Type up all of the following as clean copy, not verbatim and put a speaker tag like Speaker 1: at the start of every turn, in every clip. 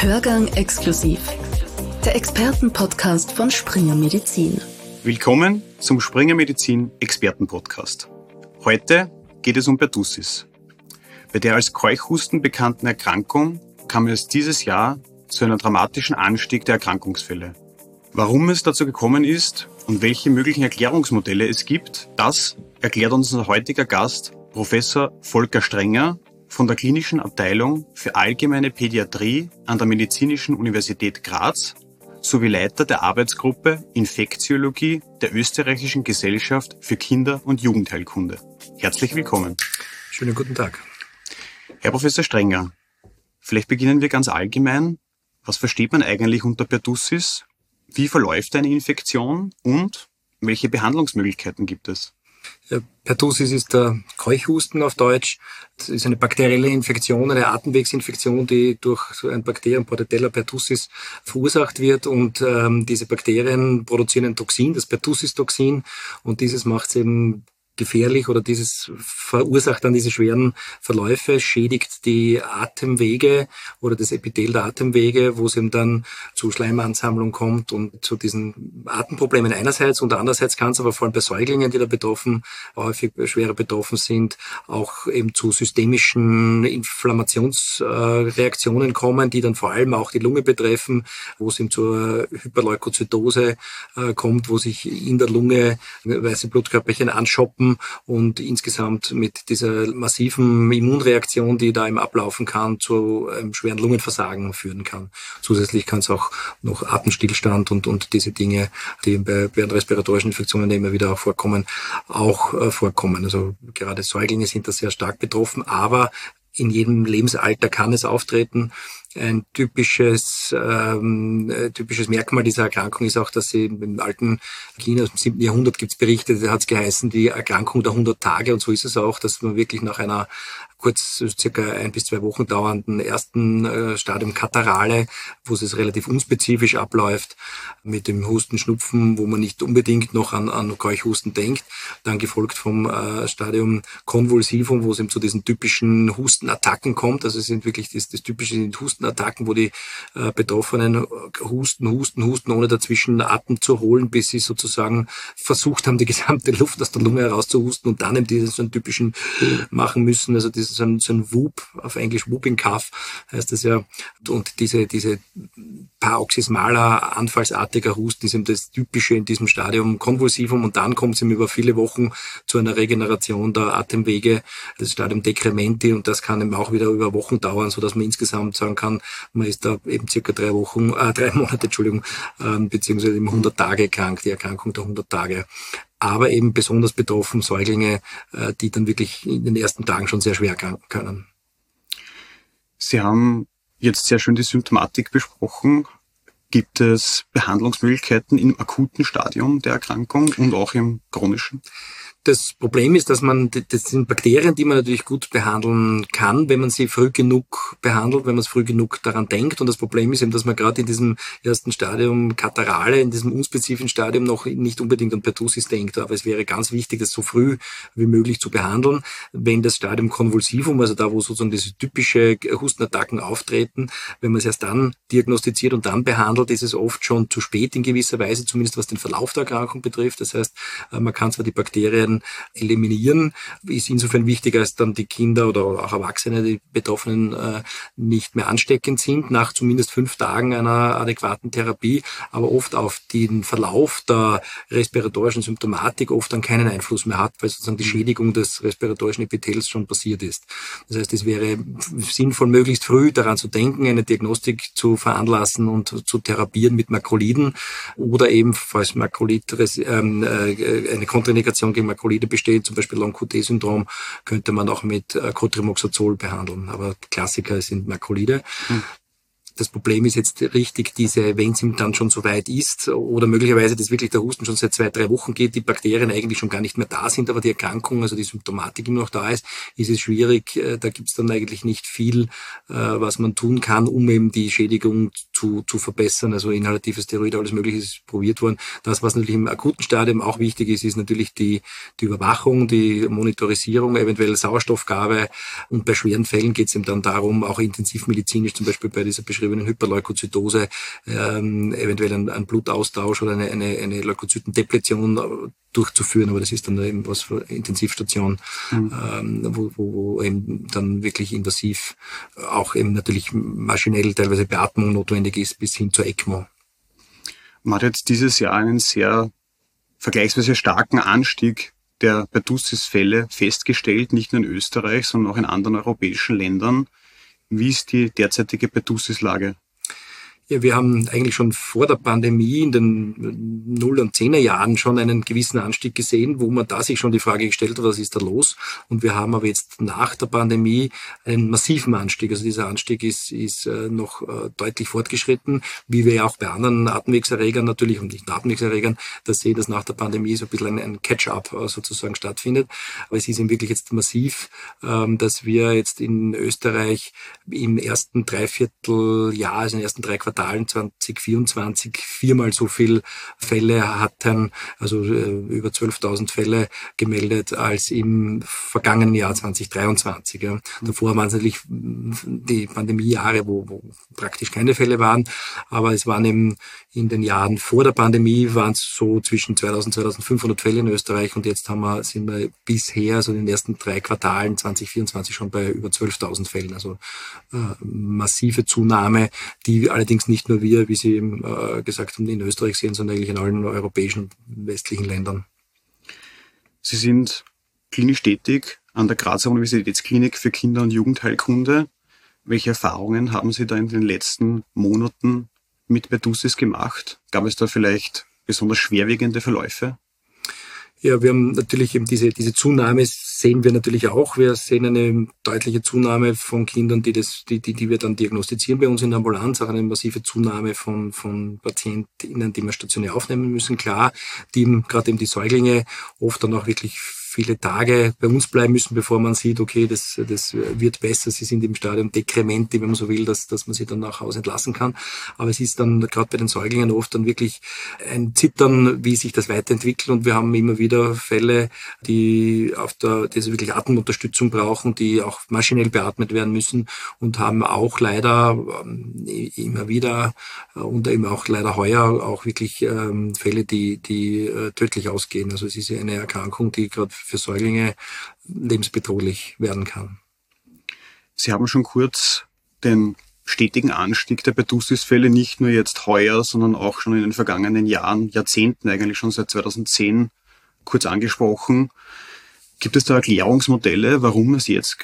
Speaker 1: Hörgang exklusiv. Der Expertenpodcast von Springer Medizin.
Speaker 2: Willkommen zum Springer Medizin Expertenpodcast. Heute geht es um Pertussis. Bei der als Keuchhusten bekannten Erkrankung kam es dieses Jahr zu einem dramatischen Anstieg der Erkrankungsfälle. Warum es dazu gekommen ist und welche möglichen Erklärungsmodelle es gibt, das erklärt uns unser heutiger Gast, Professor Volker Strenger von der Klinischen Abteilung für Allgemeine Pädiatrie an der Medizinischen Universität Graz sowie Leiter der Arbeitsgruppe Infektiologie der Österreichischen Gesellschaft für Kinder- und Jugendheilkunde. Herzlich willkommen.
Speaker 3: Schönen guten Tag.
Speaker 2: Herr Professor Strenger, vielleicht beginnen wir ganz allgemein. Was versteht man eigentlich unter Pertussis? Wie verläuft eine Infektion und welche Behandlungsmöglichkeiten gibt es?
Speaker 3: Ja, Pertussis ist der Keuchhusten auf Deutsch. Das ist eine bakterielle Infektion, eine Atemwegsinfektion, die durch ein Bakterium Bordetella pertussis verursacht wird. Und diese Bakterien produzieren ein Toxin, das Pertussis-Toxin. Und dieses macht es eben gefährlich oder dieses verursacht dann diese schweren Verläufe, schädigt die Atemwege oder das Epithel der Atemwege, wo es eben dann zu Schleimansammlung kommt und zu diesen Atemproblemen einerseits und andererseits kann es aber vor allem bei Säuglingen, die da häufig schwerer betroffen sind, auch eben zu systemischen Inflammationsreaktionen kommen, die dann vor allem auch die Lunge betreffen, wo es eben zur Hyperleukozytose kommt, wo sich in der Lunge weiße Blutkörperchen anschoppen und insgesamt mit dieser massiven Immunreaktion, die da eben ablaufen kann, zu einem schweren Lungenversagen führen kann. Zusätzlich kann es auch noch Atemstillstand und diese Dinge, die während respiratorischen Infektionen immer wieder auch vorkommen, vorkommen. Also gerade Säuglinge sind da sehr stark betroffen, aber in jedem Lebensalter kann es auftreten. Ein typisches Merkmal dieser Erkrankung ist auch, dass sie im alten China aus dem 7. Jahrhundert gibt es Berichte, da hat es geheißen, die Erkrankung der 100 Tage. Und so ist es auch, dass man wirklich nach einer circa 1 bis 2 Wochen dauernden ersten Stadium Katarrhale, wo es relativ unspezifisch abläuft, mit dem Husten, Schnupfen, wo man nicht unbedingt noch an Keuchhusten denkt, dann gefolgt vom Stadium Convulsivum, wo es eben zu diesen typischen Hustenattacken kommt. Also es sind wirklich das Typische sind Hustenattacken, wo die Betroffenen husten, ohne dazwischen Atem zu holen, bis sie sozusagen versucht haben, die gesamte Luft aus der Lunge herauszuhusten und dann eben diesen typischen machen müssen. Also das ist so ein Whoop, auf Englisch Whooping Cough heißt das ja. Und diese paroxysmaler, anfallsartiger Husten ist eben das Typische in diesem Stadium Convulsivum und dann kommt es eben über viele Wochen zu einer Regeneration der Atemwege, das Stadium Decrementi und das kann eben auch wieder über Wochen dauern, sodass man insgesamt sagen kann, man ist da eben circa 3 Monate, beziehungsweise eben 100 Tage krank, die Erkrankung der 100 Tage. Aber eben besonders betroffen Säuglinge, die dann wirklich in den ersten Tagen schon sehr schwer erkranken können.
Speaker 2: Sie haben jetzt sehr schön die Symptomatik besprochen. Gibt es Behandlungsmöglichkeiten im akuten Stadium der Erkrankung und auch im chronischen?
Speaker 3: Das Problem ist, das sind Bakterien, die man natürlich gut behandeln kann, wenn man sie früh genug behandelt, wenn man es früh genug daran denkt. Und das Problem ist eben, dass man gerade in diesem ersten Stadium Katarrhale, in diesem unspezifischen Stadium noch nicht unbedingt an Pertussis denkt. Aber es wäre ganz wichtig, das so früh wie möglich zu behandeln. Wenn das Stadium Convulsivum, also da, wo sozusagen diese typische Hustenattacken auftreten, wenn man es erst dann diagnostiziert und dann behandelt, ist es oft schon zu spät in gewisser Weise, zumindest was den Verlauf der Erkrankung betrifft. Das heißt, man kann zwar die Bakterien eliminieren, ist insofern wichtiger, als dann die Kinder oder auch Erwachsene, die Betroffenen nicht mehr ansteckend sind, nach zumindest 5 Tagen einer adäquaten Therapie, aber oft auf den Verlauf der respiratorischen Symptomatik oft dann keinen Einfluss mehr hat, weil sozusagen die Schädigung des respiratorischen Epithels schon passiert ist. Das heißt, es wäre sinnvoll, möglichst früh daran zu denken, eine Diagnostik zu veranlassen und zu therapieren mit Makroliden oder eben, falls Makrolit eine Kontraindikation gegen Makrolide besteht, zum Beispiel Long-QT-Syndrom, könnte man auch mit Cotrimoxazol behandeln. Aber Klassiker sind Makrolide. Das Problem ist jetzt richtig, wenn es ihm dann schon so weit ist oder möglicherweise, dass wirklich der Husten schon seit 2-3 Wochen geht, die Bakterien eigentlich schon gar nicht mehr da sind, aber die Erkrankung, also die Symptomatik immer noch da ist es schwierig. Da gibt es dann eigentlich nicht viel, was man tun kann, um eben die Schädigung zu verbessern. Also inhalatives Steroid, alles Mögliche ist probiert worden. Das, was natürlich im akuten Stadium auch wichtig ist, ist natürlich die Überwachung, die Monitorisierung, eventuell Sauerstoffgabe. Und bei schweren Fällen geht es eben dann darum, auch intensivmedizinisch, zum Beispiel bei dieser beschriebenen Hyperleukozytose, eventuell einen Blutaustausch oder eine Leukozytendepletion durchzuführen, aber das ist dann eben was für Intensivstation, wo eben dann wirklich invasiv auch eben natürlich maschinell teilweise Beatmung notwendig ist, bis hin zur ECMO.
Speaker 2: Man hat jetzt dieses Jahr einen sehr vergleichsweise starken Anstieg der Pertussis-Fälle festgestellt, nicht nur in Österreich, sondern auch in anderen europäischen Ländern. Wie ist die derzeitige Pertussis-Lage?
Speaker 3: Ja, wir haben eigentlich schon vor der Pandemie in den 0- und 10er Jahren schon einen gewissen Anstieg gesehen, wo man da sich schon die Frage gestellt hat, was ist da los? Und wir haben aber jetzt nach der Pandemie einen massiven Anstieg. Also dieser Anstieg ist noch deutlich fortgeschritten, wie wir ja auch bei anderen Atemwegserregern natürlich und nicht Atemwegserregern, das sehen, dass nach der Pandemie so ein bisschen ein Catch-up sozusagen stattfindet. Aber es ist eben wirklich jetzt massiv, dass wir jetzt in Österreich im ersten Dreivierteljahr, also in den ersten 3 Quartalen 2024 viermal so viel Fälle hatten, also über 12.000 Fälle gemeldet als im vergangenen Jahr 2023. Ja. Davor waren es natürlich die Pandemiejahre, wo praktisch keine Fälle waren, aber es waren eben in den Jahren vor der Pandemie waren es so zwischen 2.000 und 2.500 Fälle in Österreich und jetzt sind wir bisher, also in den ersten 3 Quartalen 2024 schon bei über 12.000 Fällen, also massive Zunahme, die allerdings nicht nur wir, wie Sie eben gesagt haben, in Österreich sehen, sondern eigentlich in allen europäischen und westlichen Ländern.
Speaker 2: Sie sind klinisch tätig an der Grazer Universitätsklinik für Kinder- und Jugendheilkunde. Welche Erfahrungen haben Sie da in den letzten Monaten mit Pertussis gemacht? Gab es da vielleicht besonders schwerwiegende Verläufe?
Speaker 3: Ja, wir haben natürlich eben diese Zunahme sehen wir natürlich auch. Wir sehen eine deutliche Zunahme von Kindern, die wir dann diagnostizieren bei uns in der Ambulanz, auch eine massive Zunahme von PatientInnen, die wir stationär aufnehmen müssen. Klar, gerade eben die Säuglinge oft dann auch wirklich viele Tage bei uns bleiben müssen, bevor man sieht, okay, das wird besser. Sie sind im Stadium Dekrementi, wenn man so will, dass man sie dann nach Hause entlassen kann. Aber es ist dann gerade bei den Säuglingen oft dann wirklich ein Zittern, wie sich das weiterentwickelt. Und wir haben immer wieder Fälle, die wirklich Atemunterstützung brauchen, die auch maschinell beatmet werden müssen und haben auch leider immer wieder und eben auch leider heuer auch wirklich Fälle, die tödlich ausgehen. Also es ist ja eine Erkrankung, die gerade für Säuglinge lebensbedrohlich werden kann.
Speaker 2: Sie haben schon kurz den stetigen Anstieg der Pertussis-Fälle nicht nur jetzt heuer, sondern auch schon in den vergangenen Jahren, Jahrzehnten, eigentlich schon seit 2010 kurz angesprochen. Gibt es da Erklärungsmodelle, warum es jetzt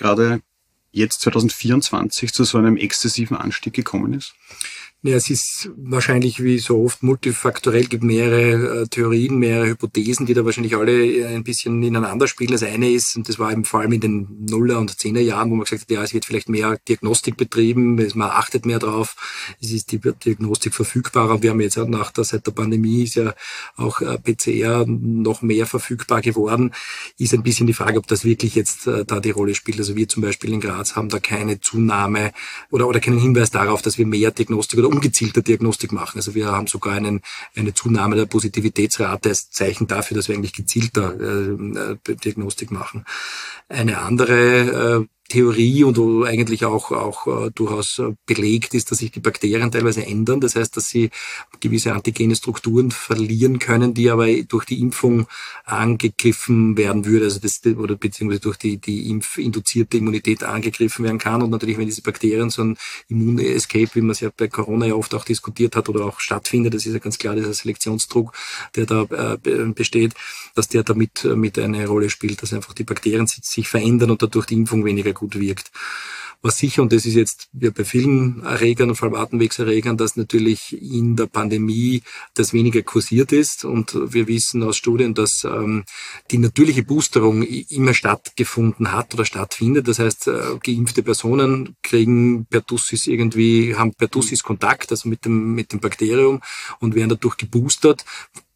Speaker 2: 2024 zu so einem exzessiven Anstieg gekommen ist?
Speaker 3: Ja, es ist wahrscheinlich wie so oft multifaktorell, gibt mehrere Theorien, mehrere Hypothesen, die da wahrscheinlich alle ein bisschen ineinander spielen. Das eine ist, und das war eben vor allem in den 0er und 10er Jahren, wo man gesagt hat, ja, es wird vielleicht mehr Diagnostik betrieben, man achtet mehr drauf, es ist die Diagnostik verfügbarer. Wir haben jetzt seit der Pandemie ist ja auch PCR noch mehr verfügbar geworden. Ist ein bisschen die Frage, ob das wirklich jetzt da die Rolle spielt. Also wir zum Beispiel in Graz haben da keine Zunahme oder keinen Hinweis darauf, dass wir mehr Diagnostik oder ungezielter Diagnostik machen. Also wir haben sogar eine Zunahme der Positivitätsrate als Zeichen dafür, dass wir eigentlich gezielter Diagnostik machen. Eine andere Theorie und wo eigentlich auch durchaus belegt ist, dass sich die Bakterien teilweise ändern. Das heißt, dass sie gewisse antigene Strukturen verlieren können, die aber durch die Impfung angegriffen werden würde, also beziehungsweise durch die impfinduzierte Immunität angegriffen werden kann. Und natürlich, wenn diese Bakterien so ein Immun-Escape, wie man es ja bei Corona ja oft auch diskutiert hat oder auch stattfindet, das ist ja ganz klar dieser Selektionsdruck, der da besteht, dass der damit mit eine Rolle spielt, dass einfach die Bakterien sich verändern und dadurch die Impfung weniger gut wirkt. Was sicher, und das ist jetzt bei vielen Erregern und vor allem Atemwegserregern, dass natürlich in der Pandemie das weniger kursiert ist. Und wir wissen aus Studien, dass die natürliche Boosterung immer stattgefunden hat oder stattfindet. Das heißt, geimpfte Personen haben Pertussis-Kontakt, also mit dem Bakterium und werden dadurch geboostert.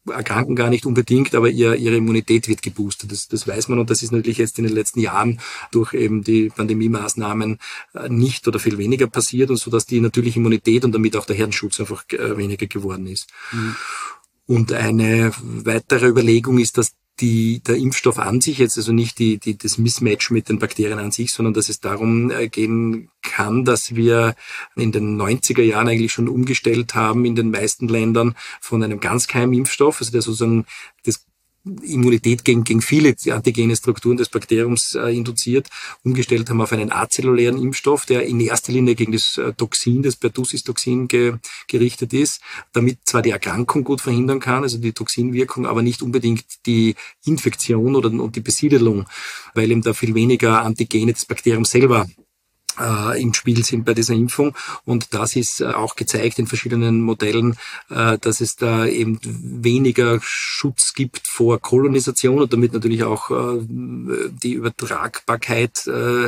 Speaker 3: erkranken gar nicht unbedingt, aber ihre Immunität wird geboostet. Das weiß man und das ist natürlich jetzt in den letzten Jahren durch eben die Pandemiemaßnahmen nicht oder viel weniger passiert und so, dass die natürliche Immunität und damit auch der Herdenschutz einfach weniger geworden ist. Mhm. Und eine weitere Überlegung ist, dass der Impfstoff an sich jetzt also nicht das Mismatch mit den Bakterien an sich, sondern dass es darum gehen kann, dass wir in den 90er Jahren eigentlich schon umgestellt haben in den meisten Ländern von einem Ganzkeimimpfstoff, also der sozusagen das Immunität gegen viele antigene Strukturen des Bakteriums induziert, umgestellt haben auf einen azellulären Impfstoff, der in erster Linie gegen das Toxin, das Pertussis-Toxin gerichtet ist, damit zwar die Erkrankung gut verhindern kann, also die Toxinwirkung, aber nicht unbedingt die Infektion und die Besiedelung, weil eben da viel weniger Antigene des Bakteriums selber im Spiel sind bei dieser Impfung. Und das ist auch gezeigt in verschiedenen Modellen, dass es da eben weniger Schutz gibt vor Kolonisation und damit natürlich auch die Übertragbarkeit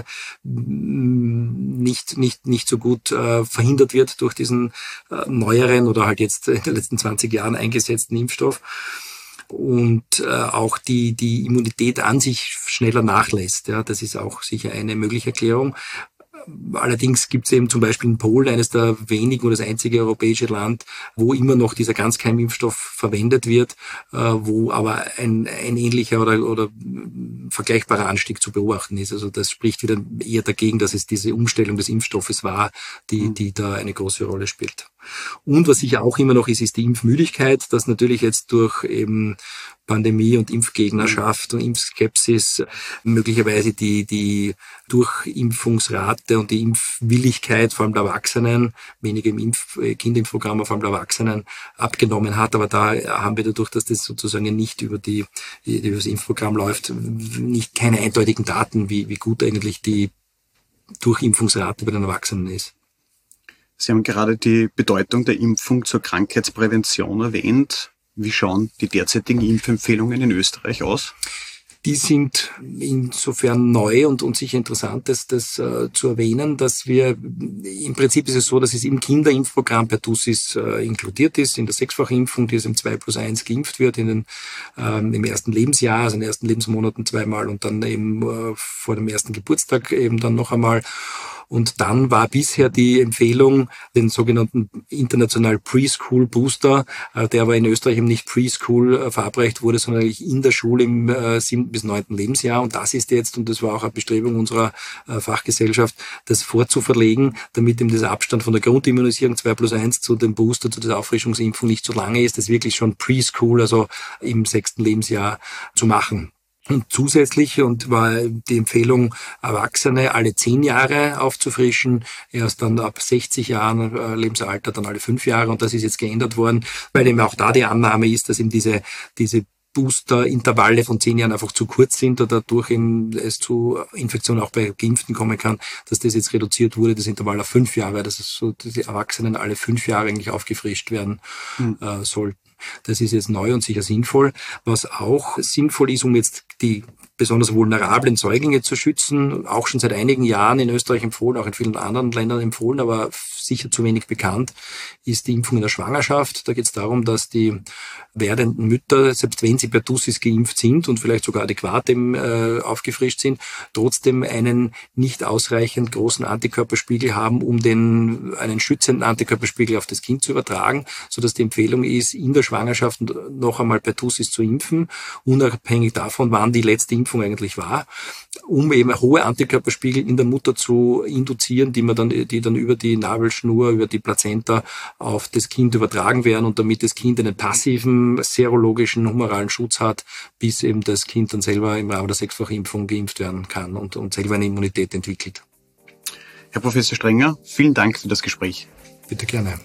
Speaker 3: nicht so gut verhindert wird durch diesen neueren oder halt jetzt in den letzten 20 Jahren eingesetzten Impfstoff. Und auch die Immunität an sich schneller nachlässt. Ja, das ist auch sicher eine mögliche Erklärung. Allerdings gibt es eben zum Beispiel in Polen, eines der wenigen oder das einzige europäische Land, wo immer noch dieser Ganzkeimimpfstoff verwendet wird, wo aber ein ähnlicher oder vergleichbarer Anstieg zu beobachten ist. Also das spricht wieder eher dagegen, dass es diese Umstellung des Impfstoffes war, die da eine große Rolle spielt. Und was sicher auch immer noch ist die Impfmüdigkeit, dass natürlich jetzt durch eben Pandemie und Impfgegnerschaft und Impfskepsis möglicherweise die Durchimpfungsrate und die Impfwilligkeit vor allem der Erwachsenen, weniger im Kinderimpfprogramm, vor allem der Erwachsenen, abgenommen hat. Aber da haben wir dadurch, dass das sozusagen nicht über das Impfprogramm läuft, keine eindeutigen Daten, wie gut eigentlich die Durchimpfungsrate bei den Erwachsenen ist.
Speaker 2: Sie haben gerade die Bedeutung der Impfung zur Krankheitsprävention erwähnt. Wie schauen die derzeitigen Impfempfehlungen in Österreich aus?
Speaker 3: Die sind insofern neu und sicher interessant, das zu erwähnen, dass wir, im Prinzip ist es so, dass es im Kinderimpfprogramm Pertussis inkludiert ist, in der 6-fache-Impfung, die es im 2+1 geimpft wird, im ersten Lebensjahr, also in den ersten Lebensmonaten 2-mal und dann eben vor dem ersten Geburtstag eben dann noch einmal. Und dann war bisher die Empfehlung, den sogenannten international Preschool Booster, der aber in Österreich eben nicht Preschool verabreicht wurde, sondern eigentlich in der Schule im 7. bis 9. Lebensjahr. Und das ist jetzt, und das war auch eine Bestrebung unserer Fachgesellschaft, das vorzuverlegen, damit eben dieser Abstand von der Grundimmunisierung 2+1 zu dem Booster, zu der Auffrischungsimpfung nicht so lange ist, das wirklich schon Preschool, also im 6. Lebensjahr zu machen. Und zusätzlich war die Empfehlung, Erwachsene alle 10 Jahre aufzufrischen, erst dann ab 60 Jahren Lebensalter, dann alle 5 Jahre. Und das ist jetzt geändert worden, weil eben auch da die Annahme ist, dass eben diese Booster-Intervalle von 10 Jahren einfach zu kurz sind oder dadurch eben es zu Infektionen auch bei Geimpften kommen kann, dass das jetzt reduziert wurde, das Intervall auf 5 Jahre, dass es so, dass die Erwachsenen alle 5 Jahre eigentlich aufgefrischt werden sollten. Das ist jetzt neu und sicher sinnvoll. Was auch sinnvoll ist, um jetzt die besonders vulnerablen Säuglinge zu schützen, auch schon seit einigen Jahren in Österreich empfohlen, auch in vielen anderen Ländern empfohlen, aber sicher zu wenig bekannt, ist die Impfung in der Schwangerschaft. Da geht es darum, dass die werdenden Mütter, selbst wenn sie Pertussis geimpft sind und vielleicht sogar adäquat aufgefrischt sind, trotzdem einen nicht ausreichend großen Antikörperspiegel haben, um einen schützenden Antikörperspiegel auf das Kind zu übertragen, sodass die Empfehlung ist, in der Schwangerschaft noch einmal Pertussis zu impfen, unabhängig davon, wann die letzte Impfung eigentlich war, um eben hohe Antikörperspiegel in der Mutter zu induzieren, die dann über die Nabelschnur, über die Plazenta auf das Kind übertragen werden und damit das Kind einen passiven serologischen humoralen Schutz hat, bis eben das Kind dann selber im Rahmen der 6-fache-Impfung geimpft werden kann und selber eine Immunität entwickelt.
Speaker 2: Herr Professor Strenger, vielen Dank für das Gespräch.
Speaker 3: Bitte gerne.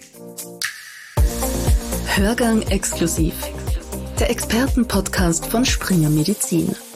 Speaker 1: Hörgang exklusiv. Der Expertenpodcast von Springer Medizin.